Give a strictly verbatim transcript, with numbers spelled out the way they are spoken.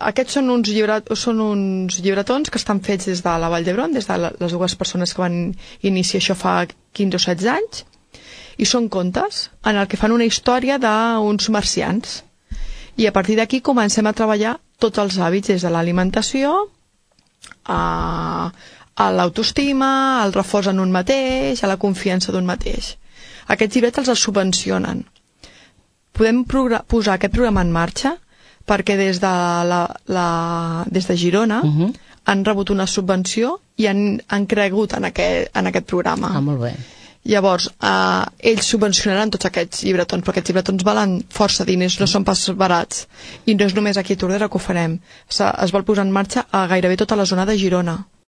aquests són uns, llibre, són uns llibretons que estan fets des de la Vall d'Hebron, des de les dues persones que van iniciar això fa quinze o setze anys, i són contes en el que fan una història d'uns marcians. I a partir d'aquí comencem a treballar tots els hàbits, des de l'alimentació a, a l'autoestima, al reforç en un mateix, a la confiança d'un mateix. Aquests llibres els subvencionen. Podem posar aquest programa en marxa perquè des de, la, la, des de Girona uh-huh. han rebut una subvenció i han, han cregut en aquest, en aquest programa. Ah, molt bé. Llavors, eh, ells subvencionaran tots aquests llibretons, però aquests llibretons valen força diners, no són pas barats. I no és només aquí a Tordera que ho farem. Es, es vol posar en marxa a gairebé tota la zona de Girona.